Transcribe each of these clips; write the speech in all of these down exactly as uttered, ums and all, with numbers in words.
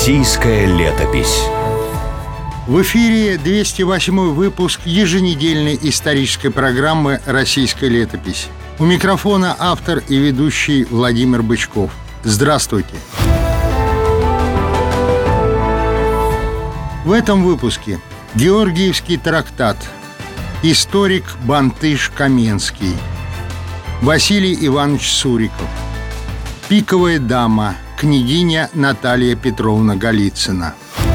Российская летопись. В эфире двести восьмой выпуск еженедельной исторической программы «Российская летопись». У микрофона автор и ведущий Владимир Бычков. Здравствуйте! В этом выпуске Георгиевский трактат, историк Бантыш Каменский, Василий Иванович Суриков, пиковая дама, княгиня Наталья Петровна Голицына.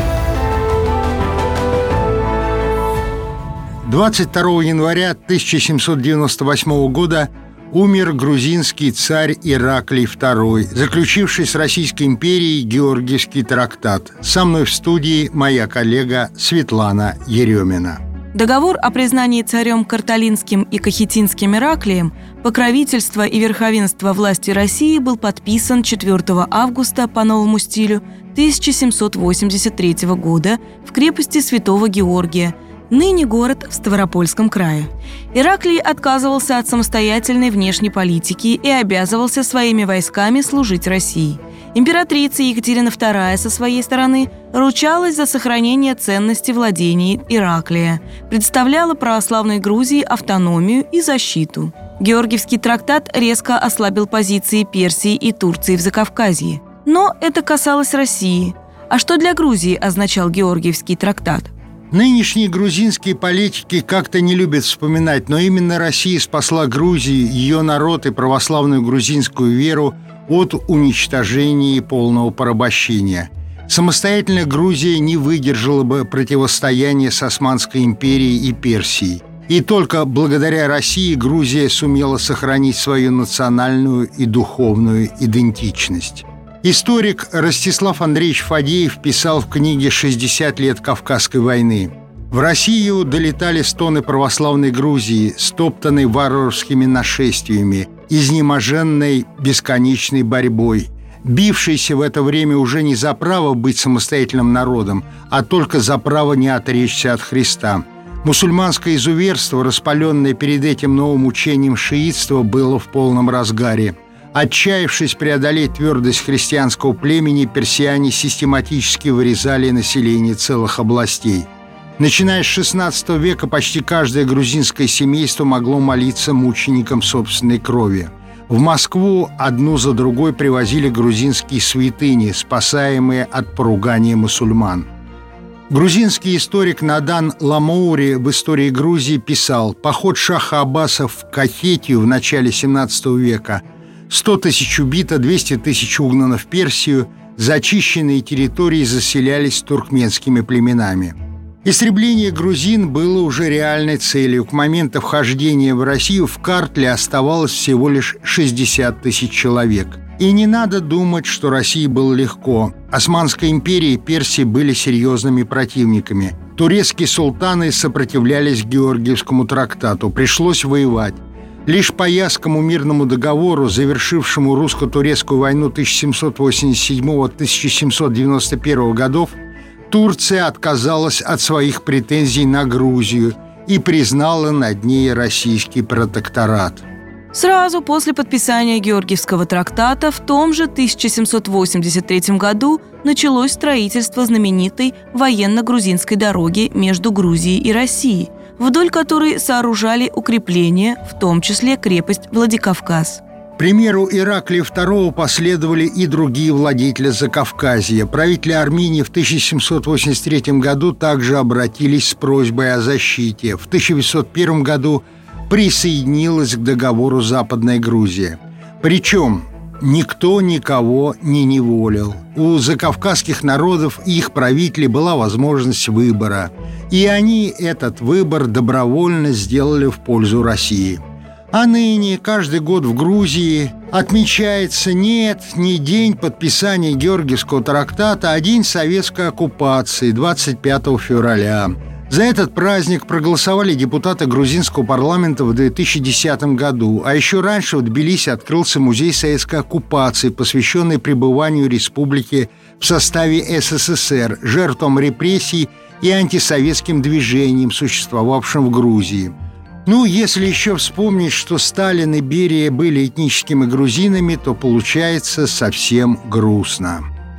двадцать второго января тысяча семьсот девяносто восьмого года умер грузинский царь Ираклий второй, заключивший с Российской империей Георгиевский трактат. Со мной в студии моя коллега Светлана Еремина. Договор о признании царем Карталинским и Кахетинским Ираклием покровительство и верховенство власти России был подписан четвёртого августа по новому стилю тысяча семьсот восемьдесят третьего года в крепости Святого Георгия, ныне город в Ставропольском крае. Ираклий отказывался от самостоятельной внешней политики и обязывался своими войсками служить России. Императрица Екатерина вторая со своей стороны ручалась за сохранение ценности владений Ираклия, представляла православной Грузии автономию и защиту. Георгиевский трактат резко ослабил позиции Персии и Турции в Закавказье. Но это касалось России. А что для Грузии означал Георгиевский трактат? Нынешние грузинские политики как-то не любят вспоминать, но именно Россия спасла Грузию, ее народ и православную грузинскую веру от уничтожения и полного порабощения. Самостоятельно Грузия не выдержала бы противостояния с Османской империей и Персией. И только благодаря России Грузия сумела сохранить свою национальную и духовную идентичность. Историк Ростислав Андреевич Фадеев писал в книге «шестьдесят лет Кавказской войны». В Россию долетали стоны православной Грузии, стоптанной варварскими нашествиями, изнеможенной бесконечной борьбой, бившейся в это время уже не за право быть самостоятельным народом, а только за право не отречься от Христа. Мусульманское изуверство, распаленное перед этим новым учением шиитства, было в полном разгаре. Отчаявшись преодолеть твердость христианского племени, персиане систематически вырезали население целых областей. Начиная с шестнадцатого века почти каждое грузинское семейство могло молиться мученикам собственной крови. В Москву одну за другой привозили грузинские святыни, спасаемые от поругания мусульман. Грузинский историк Надан Ламоури в «Истории Грузии» писал: «Поход шаха Аббаса в Кахетию в начале семнадцатого века, сто тысяч убито, двести тысяч угнано в Персию, зачищенные территории заселялись туркменскими племенами». Истребление грузин было уже реальной целью. К моменту вхождения в Россию в Картле оставалось всего лишь шестьдесят тысяч человек. И не надо думать, что России было легко. Османская империя и Персия были серьезными противниками. Турецкие султаны сопротивлялись Георгиевскому трактату. Пришлось воевать. Лишь по Ясскому мирному договору, завершившему русско-турецкую войну тысяча семьсот восемьдесят седьмого — тысяча семьсот девяносто первого годов, Турция отказалась от своих претензий на Грузию и признала над ней российский протекторат. Сразу после подписания Георгиевского трактата в том же тысяча семьсот восемьдесят третьем году началось строительство знаменитой военно-грузинской дороги между Грузией и Россией, вдоль которой сооружали укрепления, в том числе крепость Владикавказ. К примеру Ираклия второго последовали и другие владетели Закавказья. Правители Армении в тысяча семьсот восемьдесят третьем году также обратились с просьбой о защите. В тысяча девятьсот первом году присоединилась к договору Западная Грузия. Причем никто никого не неволил. У закавказских народов и их правителей была возможность выбора. И они этот выбор добровольно сделали в пользу России. А ныне каждый год в Грузии отмечается нет не день подписания Георгиевского трактата, а день советской оккупации двадцать пятого февраля. За этот праздник проголосовали депутаты грузинского парламента в две тысячи десятом году. А еще раньше в Тбилиси открылся музей советской оккупации, посвященный пребыванию республики в составе СССР, жертвам репрессий и антисоветским движениям, существовавшим в Грузии. Ну, если еще вспомнить, что Сталин и Берия были этническими грузинами, то получается совсем грустно.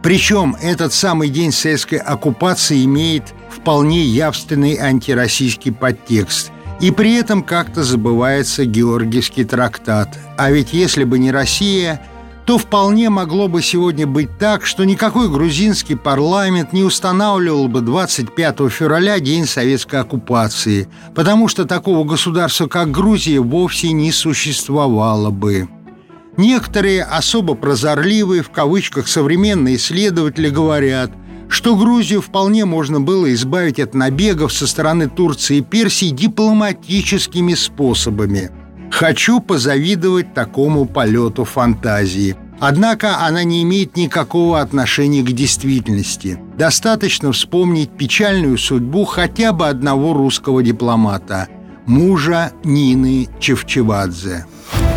Причем этот самый день советской оккупации имеет вполне явственный антироссийский подтекст. И при этом как-то забывается Георгиевский трактат. А ведь если бы не Россия, то вполне могло бы сегодня быть так, что никакой грузинский парламент не устанавливал бы двадцать пятого февраля день советской оккупации, потому что такого государства, как Грузия, вовсе не существовало бы. Некоторые особо прозорливые, в кавычках, современные исследователи говорят, что Грузию вполне можно было избавить от набегов со стороны Турции и Персии дипломатическими способами. Хочу позавидовать такому полету фантазии. Однако она не имеет никакого отношения к действительности. Достаточно вспомнить печальную судьбу хотя бы одного русского дипломата – мужа Нины Чевчевадзе.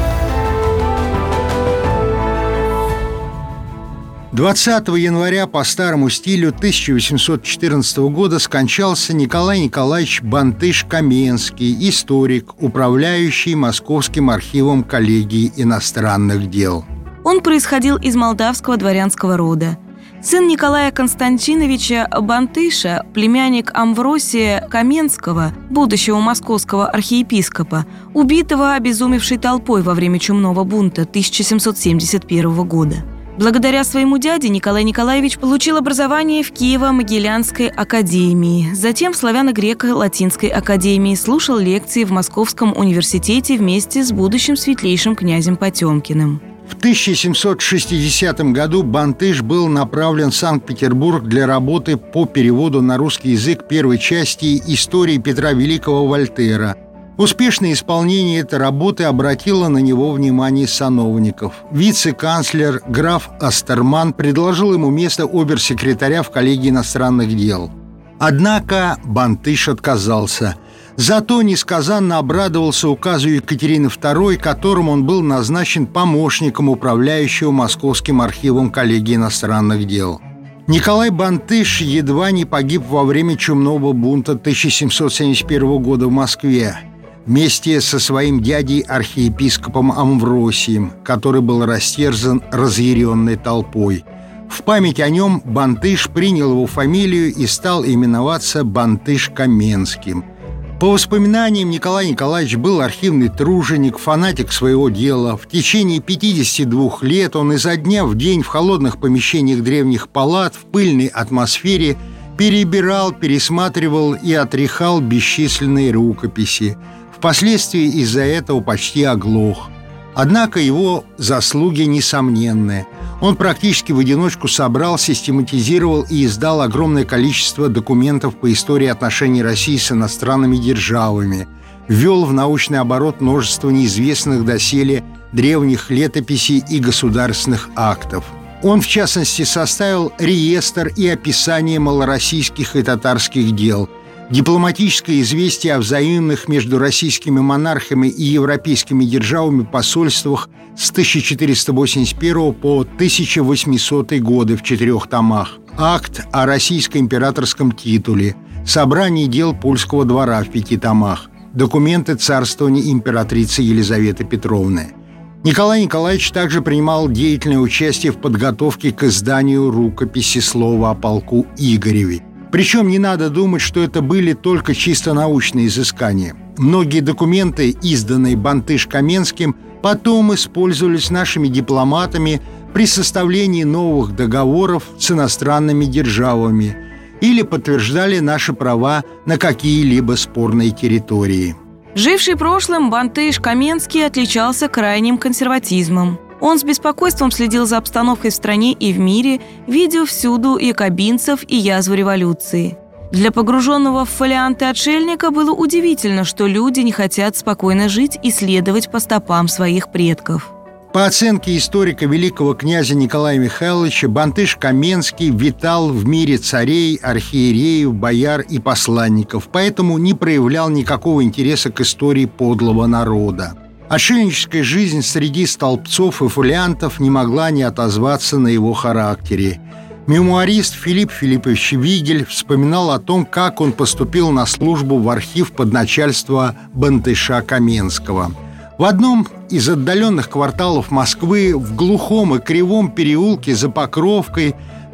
двадцатого января по старому стилю тысяча восемьсот четырнадцатого года скончался Николай Николаевич Бантыш-Каменский, историк, управляющий Московским архивом коллегии иностранных дел. Он происходил из молдавского дворянского рода. Сын Николая Константиновича Бантыша, племянник Амвросия Каменского, будущего московского архиепископа, убитого обезумевшей толпой во время чумного бунта тысяча семьсот семьдесят первого года. Благодаря своему дяде Николай Николаевич получил образование в Киево-Могилянской академии, затем в Славяно-Греко-Латинской академии, слушал лекции в Московском университете вместе с будущим светлейшим князем Потемкиным. В тысяча семьсот шестидесятом году Бантыш был направлен в Санкт-Петербург для работы по переводу на русский язык первой части истории Петра Великого Вольтера. Успешное исполнение этой работы обратило на него внимание сановников. Вице-канцлер граф Астерман предложил ему место обер-секретаря в коллегии иностранных дел. Однако Бантыш отказался. Зато несказанно обрадовался указу Екатерины второй, которым он был назначен помощником управляющего Московским архивом коллегии иностранных дел. Николай Бантыш едва не погиб во время чумного бунта тысяча семьсот семьдесят первого года в Москве вместе со своим дядей архиепископом Амвросием, который был растерзан разъяренной толпой. В память о нем Бантыш принял его фамилию и стал именоваться Бантыш-Каменским. По воспоминаниям, Николай Николаевич был архивный труженик, фанатик своего дела. В течение пятидесяти двух лет он изо дня в день в холодных помещениях древних палат в пыльной атмосфере перебирал, пересматривал и отряхал бесчисленные рукописи. Впоследствии из-за этого почти оглох. Однако его заслуги несомненны. Он практически в одиночку собрал, систематизировал и издал огромное количество документов по истории отношений России с иностранными державами, ввел в научный оборот множество неизвестных доселе древних летописей и государственных актов. Он, в частности, составил реестр и описание малороссийских и татарских дел, дипломатическое известие о взаимных между российскими монархами и европейскими державами посольствах с тысяча четыреста восемьдесят первого по тысяча восьмисотый годы в четырех томах, акт о российско-императорском титуле, собрание дел польского двора в пяти томах, документы царствования императрицы Елизаветы Петровны. Николай Николаевич также принимал деятельное участие в подготовке к изданию рукописи «Слово о полку Игореве». Причем не надо думать, что это были только чисто научные изыскания. Многие документы, изданные Бантыш-Каменским, потом использовались нашими дипломатами при составлении новых договоров с иностранными державами или подтверждали наши права на какие-либо спорные территории. Живший прошлым, Бантыш-Каменский отличался крайним консерватизмом. Он с беспокойством следил за обстановкой в стране и в мире, видя всюду якобинцев и язву революции. Для погруженного в фолианты отшельника было удивительно, что люди не хотят спокойно жить и следовать по стопам своих предков. По оценке историка великого князя Николая Михайловича, Бантыш-Каменский витал в мире царей, архиереев, бояр и посланников, поэтому не проявлял никакого интереса к истории подлого народа. Отшельническая жизнь среди столбцов и фолиантов не могла не отозваться на его характере. Мемуарист Филипп Филиппович Вигель вспоминал о том, как он поступил на службу в архив под начальство Бантыша Каменского. В одном из отдаленных кварталов Москвы, в глухом и кривом переулке за Покровкой,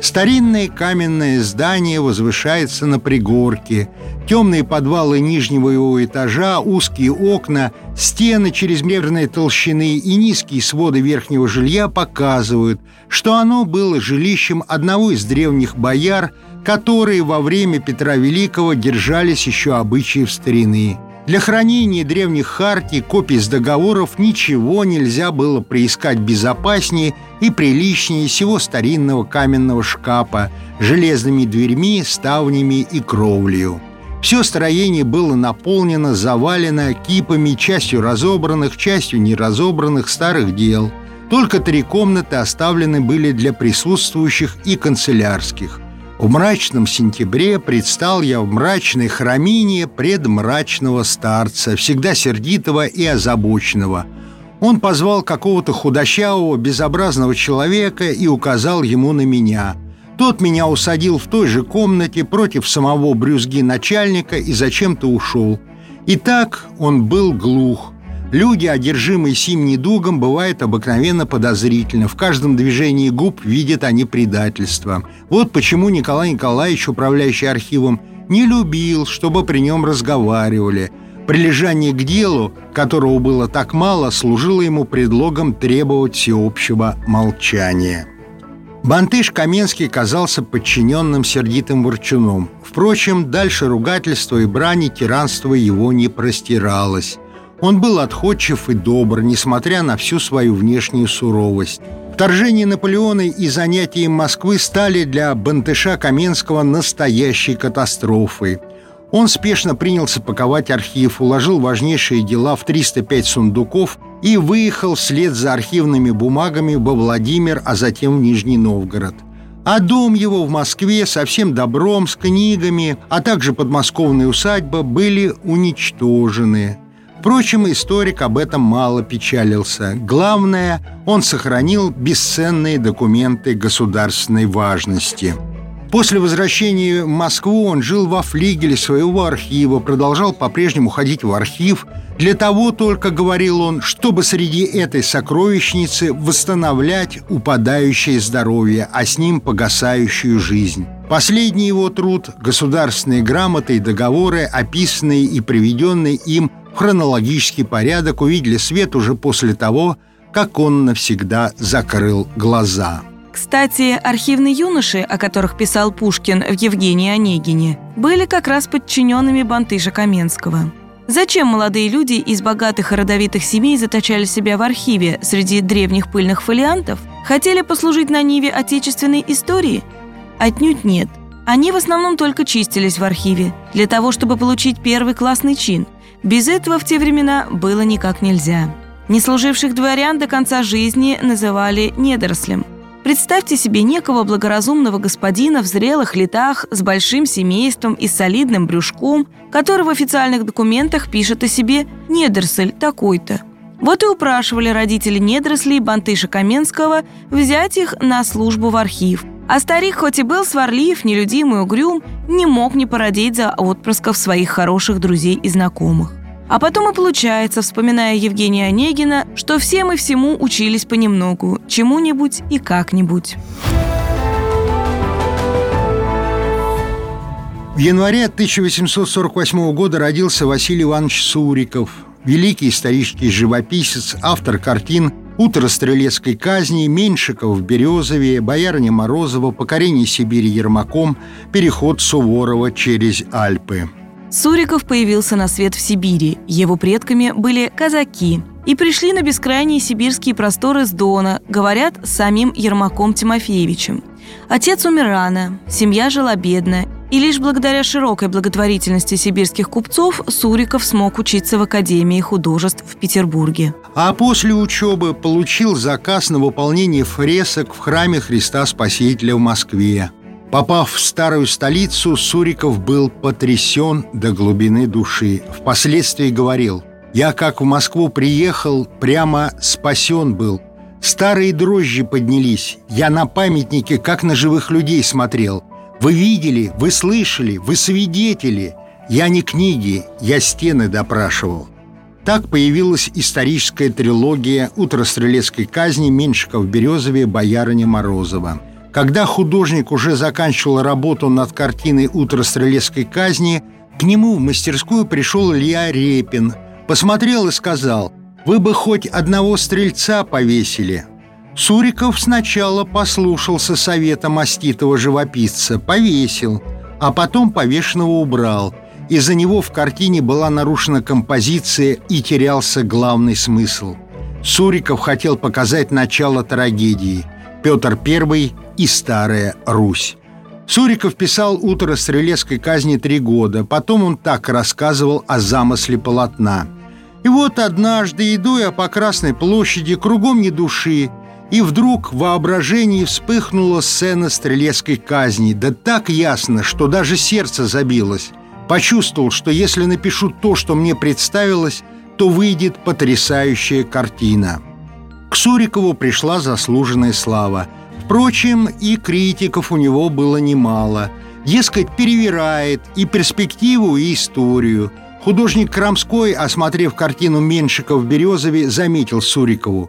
Старинное каменное здание возвышается на пригорке. Темные подвалы нижнего его этажа, узкие окна, стены чрезмерной толщины и низкие своды верхнего жилья показывают, что оно было жилищем одного из древних бояр, которые во время Петра Великого держались еще обычаев старины. Для хранения древних хартий, копий с договоров ничего нельзя было приискать безопаснее и приличнее сего старинного каменного шкафа с железными дверьми, ставнями и кровлею. Все строение было наполнено, завалено кипами, частью разобранных, частью неразобранных старых дел. Только три комнаты оставлены были для присутствующих и канцелярских. В мрачном сентябре предстал я в мрачной храмине пред мрачного старца, всегда сердитого и озабоченного. Он позвал какого-то худощавого, безобразного человека и указал ему на меня. Тот меня усадил в той же комнате против самого брюзги начальника и зачем-то ушел. Итак, он был глух. Люди, одержимые сим недугом, бывают обыкновенно подозрительны. В каждом движении губ видят они предательство. Вот почему Николай Николаевич, управляющий архивом, не любил, чтобы при нем разговаривали. Прилежание к делу, которого было так мало, служило ему предлогом требовать всеобщего молчания. Бантыш Каменский казался подчиненным сердитым ворчуном. Впрочем, дальше ругательства и брани тиранство его не простиралось. Он был отходчив и добр, несмотря на всю свою внешнюю суровость. Вторжение Наполеона и занятия им Москвы стали для Бантыша Каменского настоящей катастрофой. Он спешно принялся паковать архив, уложил важнейшие дела в триста пять сундуков и выехал вслед за архивными бумагами во Владимир, а затем в Нижний Новгород. А дом его в Москве со всем добром, с книгами, а также подмосковная усадьба были уничтожены. Впрочем, историк об этом мало печалился. Главное, он сохранил бесценные документы государственной важности. После возвращения в Москву он жил во флигеле своего архива, продолжал по-прежнему ходить в архив. Для того только, говорил он, чтобы среди этой сокровищницы восстановлять упадающее здоровье, а с ним погасающую жизнь. Последний его труд – государственные грамоты и договоры, описанные и приведенные им в хронологический порядок, увидели свет уже после того, как он навсегда закрыл глаза. Кстати, архивные юноши, о которых писал Пушкин в «Евгении Онегине», были как раз подчиненными Бантыша Каменского. Зачем молодые люди из богатых и родовитых семей заточали себя в архиве среди древних пыльных фолиантов? Хотели послужить на ниве отечественной истории? Отнюдь нет. Они в основном только чистились в архиве, для того, чтобы получить первый классный чин. Без этого в те времена было никак нельзя. Неслуживших дворян до конца жизни называли недорослем. Представьте себе некого благоразумного господина в зрелых летах с большим семейством и солидным брюшком, который в официальных документах пишет о себе «недоросль такой-то». Вот и упрашивали родители недорослей Бантыша Каменского взять их на службу в архив. А старик, хоть и был сварлив, нелюдим и угрюм, не мог не породить за отпрысков своих хороших друзей и знакомых. А потом и получается, вспоминая Евгения Онегина, что все мы всему учились понемногу, чему-нибудь и как-нибудь. В январе тысяча восемьсот сорок восьмого года родился Василий Иванович Суриков, великий исторический живописец, автор картин «Утро стрелецкой казни», «Меньшиков в Березове», «Боярыня Морозова», «Покорение Сибири Ермаком», «Переход Суворова через Альпы». Суриков появился на свет в Сибири. Его предками были казаки. И пришли на бескрайние сибирские просторы с Дона, говорят, с самим Ермаком Тимофеевичем. Отец умер рано, семья жила бедно, и лишь благодаря широкой благотворительности сибирских купцов Суриков смог учиться в Академии художеств в Петербурге. А после учебы получил заказ на выполнение фресок в храме Христа Спасителя в Москве. Попав в старую столицу, Суриков был потрясен до глубины души. Впоследствии говорил: «Я, как в Москву приехал, прямо спасен был. Старые дрожжи поднялись. Я на памятники, как на живых людей смотрел. Вы видели, вы слышали, вы свидетели. Я не книги, я стены допрашивал». Так появилась историческая трилогия «Утро стрелецкой казни», «Меньшиков в Березове», «Боярыня Морозова». Когда художник уже заканчивал работу над картиной «Утро стрелецкой казни», к нему в мастерскую пришел Илья Репин, посмотрел и сказал: «Вы бы хоть одного стрельца повесили». Суриков сначала послушался совета маститого живописца, повесил, а потом повешенного убрал. Из-за него в картине была нарушена композиция и терялся главный смысл. Суриков хотел показать начало трагедии – Петр Первый и Старая Русь. Суриков писал «Утро стрелецкой казни» три года, потом он так рассказывал о замысле полотна. И вот однажды, иду я по Красной площади, кругом ни души, и вдруг в воображении вспыхнула сцена стрелецкой казни, да так ясно, что даже сердце забилось. Почувствовал, что если напишу то, что мне представилось, то выйдет потрясающая картина. К Сурикову пришла заслуженная слава. Впрочем, и критиков у него было немало. Дескать, перевирает и перспективу, и историю. Художник Крамской, осмотрев картину Меншиков в Березове, заметил Сурикову: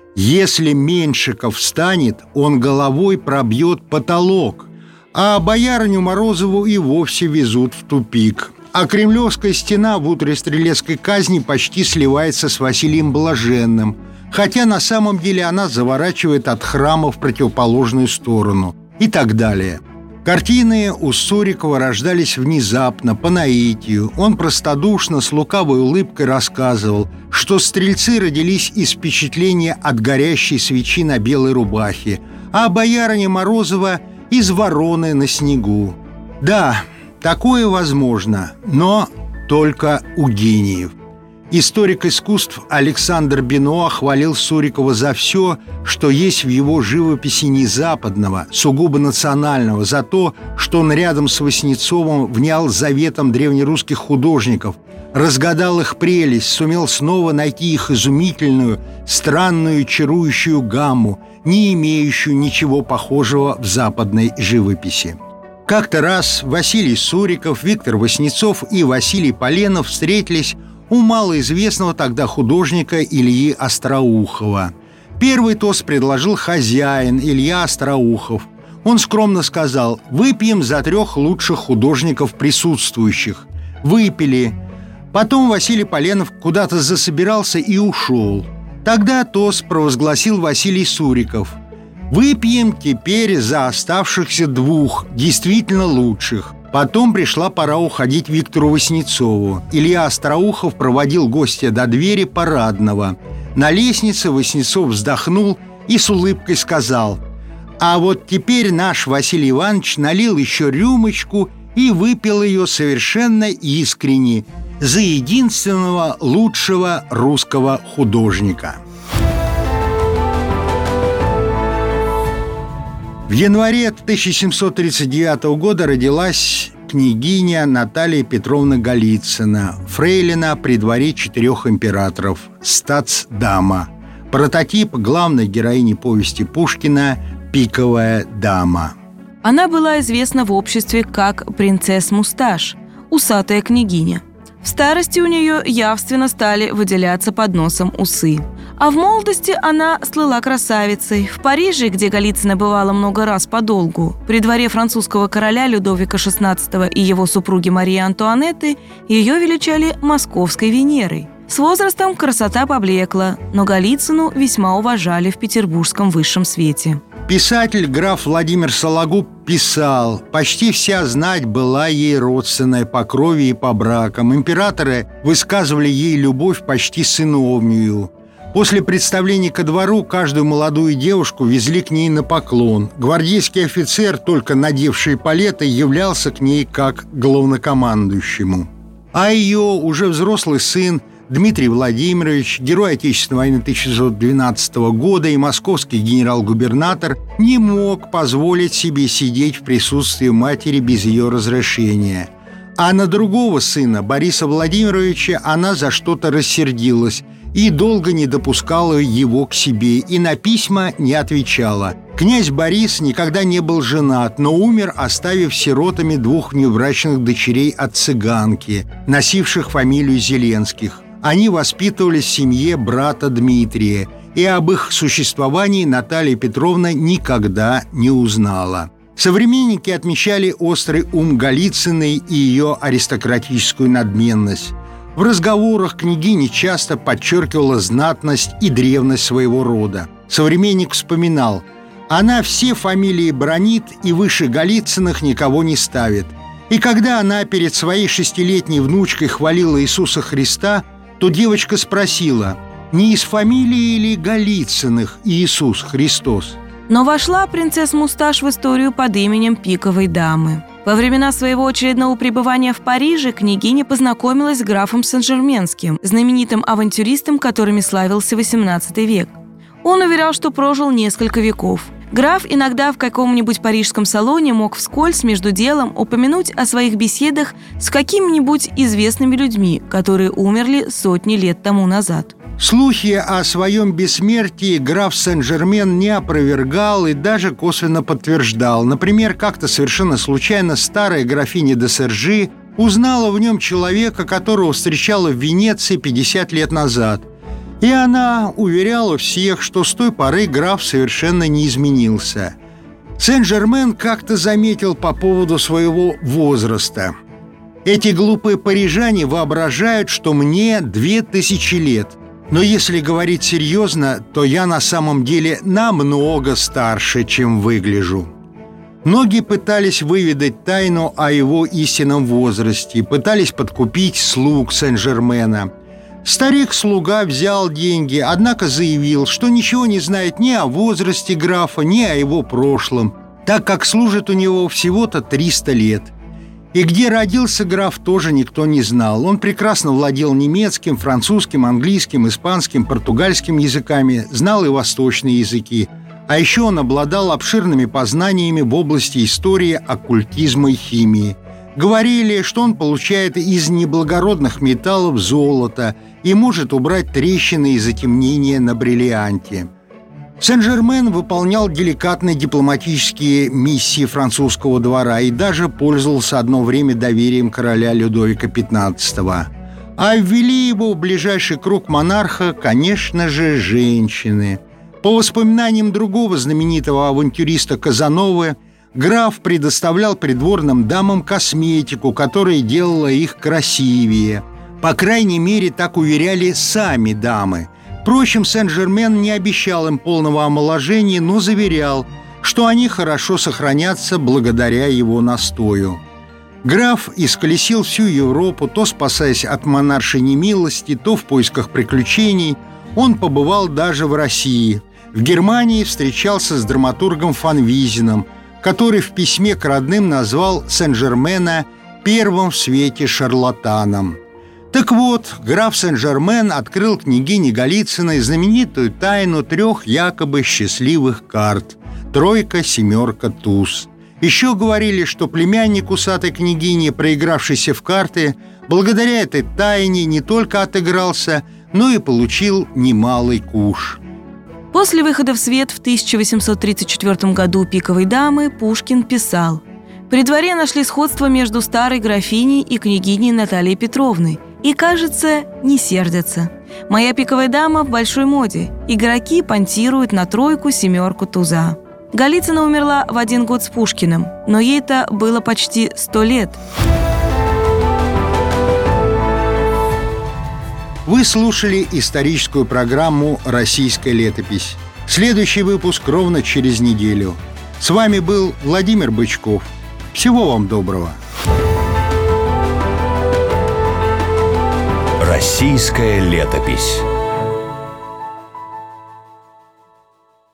«Если Меншиков встанет, он головой пробьет потолок, а боярыню Морозову и вовсе везут в тупик». А Кремлевская стена в «Утре стрелецкой казни» почти сливается с Василием Блаженным, хотя на самом деле она заворачивает от храма в противоположную сторону и так далее. Картины у Сурикова рождались внезапно, по наитию. Он простодушно, с лукавой улыбкой рассказывал, что стрельцы родились из впечатления от горящей свечи на белой рубахе, а боярыня Морозова – из вороны на снегу. Да, такое возможно, но только у гениев. Историк искусств Александр Бенуа хвалил Сурикова за все, что есть в его живописи не западного, сугубо национального, за то, что он рядом с Васнецовым внял заветом древнерусских художников, разгадал их прелесть, сумел снова найти их изумительную, странную, чарующую гамму, не имеющую ничего похожего в западной живописи. Как-то раз Василий Суриков, Виктор Васнецов и Василий Поленов встретились у малоизвестного тогда художника Ильи Остроухова. Первый тост предложил хозяин Илья Остроухов. Он скромно сказал: «Выпьем за трех лучших художников присутствующих». Выпили. Потом Василий Поленов куда-то засобирался и ушел. Тогда тост провозгласил Василий Суриков: «Выпьем теперь за оставшихся двух, действительно лучших». Потом пришла пора уходить Виктору Васнецову. Илья Остроухов проводил гостя до двери парадного. На лестнице Васнецов вздохнул и с улыбкой сказал: «А вот теперь наш Василий Иванович налил еще рюмочку и выпил ее совершенно искренне за единственного лучшего русского художника». В январе тысяча семьсот тридцать девятого года родилась княгиня Наталья Петровна Голицына, фрейлина при дворе четырех императоров, статсдама, прототип главной героини повести Пушкина «Пиковая дама». Она была известна в обществе как принцесс-мусташ, усатая княгиня. В старости у нее явственно стали выделяться под носом усы. А в молодости она слыла красавицей. В Париже, где Голицына бывала много раз подолгу, при дворе французского короля Людовика шестнадцатого и его супруги Марии Антуанетты, ее величали московской Венерой. С возрастом красота поблекла, но Голицыну весьма уважали в петербургском высшем свете. Писатель граф Владимир Сологуб писал: «Почти вся знать была ей родственная по крови и по бракам. Императоры высказывали ей любовь почти сыновнюю. После представления ко двору каждую молодую девушку везли к ней на поклон. Гвардейский офицер, только надевший эполеты, являлся к ней как к главнокомандующему. А ее уже взрослый сын Дмитрий Владимирович, герой Отечественной войны тысяча девятьсот двенадцатого года и московский генерал-губернатор, не мог позволить себе сидеть в присутствии матери без ее разрешения. А на другого сына, Бориса Владимировича, она за что-то рассердилась и долго не допускала его к себе, и на письма не отвечала. Князь Борис никогда не был женат, но умер, оставив сиротами двух внебрачных дочерей от цыганки, носивших фамилию Зеленских. Они воспитывались в семье брата Дмитрия, и об их существовании Наталья Петровна никогда не узнала. Современники отмечали острый ум Голицыной и ее аристократическую надменность. В разговорах княгиня часто подчеркивала знатность и древность своего рода. Современник вспоминал: «Она все фамилии бранит и выше Голицыных никого не ставит». И когда она перед своей шестилетней внучкой хвалила Иисуса Христа, то девочка спросила: «Не из фамилии ли Голицыных Иисус Христос?» Но вошла принцесса Мусташ в историю под именем Пиковой дамы. Во времена своего очередного пребывания в Париже княгиня познакомилась с графом Сен-Жерменским, знаменитым авантюристом, которыми славился восемнадцатый век. Он уверял, что прожил несколько веков. Граф иногда в каком-нибудь парижском салоне мог вскользь между делом упомянуть о своих беседах с какими-нибудь известными людьми, которые умерли сотни лет тому назад. Слухи о своем бессмертии граф Сен-Жермен не опровергал и даже косвенно подтверждал. Например, как-то совершенно случайно старая графиня де Сержи узнала в нем человека, которого встречала в Венеции пятьдесят лет назад. И она уверяла всех, что с той поры граф совершенно не изменился. Сен-Жермен как-то заметил по поводу своего возраста: «Эти глупые парижане воображают, что мне две тысячи лет. Но если говорить серьезно, то я на самом деле намного старше, чем выгляжу». Многие пытались выведать тайну о его истинном возрасте, пытались подкупить слуг Сен-Жермена. Старик-слуга взял деньги, однако заявил, что ничего не знает ни о возрасте графа, ни о его прошлом, так как служит у него всего-то триста лет. И где родился граф, тоже никто не знал. Он прекрасно владел немецким, французским, английским, испанским, португальским языками, знал и восточные языки. А еще он обладал обширными познаниями в области истории, оккультизма и химии. Говорили, что он получает из неблагородных металлов золото и может убрать трещины и затемнения на бриллианте. Сен-Жермен выполнял деликатные дипломатические миссии французского двора и даже пользовался одно время доверием короля Людовика пятнадцатого. А ввели его в ближайший круг монарха, конечно же, женщины. По воспоминаниям другого знаменитого авантюриста Казановы, граф предоставлял придворным дамам косметику, которая делала их красивее. По крайней мере, так уверяли сами дамы. Впрочем, Сен-Жермен не обещал им полного омоложения, но заверял, что они хорошо сохранятся благодаря его настою. Граф исколесил всю Европу, то спасаясь от монаршей немилости, то в поисках приключений. Он побывал даже в России. В Германии встречался с драматургом фон Визином, который в письме к родным назвал Сен-Жермена первым в свете шарлатаном. Так вот, граф Сен-Жермен открыл княгине Голицыной знаменитую тайну трех якобы счастливых карт – тройка, семерка, туз. Еще говорили, что племянник усатой княгини, проигравшийся в карты, благодаря этой тайне не только отыгрался, но и получил немалый куш. После выхода в свет в тысяча восемьсот тридцать четвёртом году «Пиковой дамы» Пушкин писал: «При дворе нашли сходство между старой графиней и княгиней Натальей Петровной. И, кажется, не сердятся. Моя пиковая дама в большой моде. Игроки понтируют на тройку, семерку, туза». Голицына умерла в один год с Пушкиным, но ей-то было почти сто лет. Вы слушали историческую программу «Российская летопись». Следующий выпуск ровно через неделю. С вами был Владимир Бычков. Всего вам доброго. Российская летопись.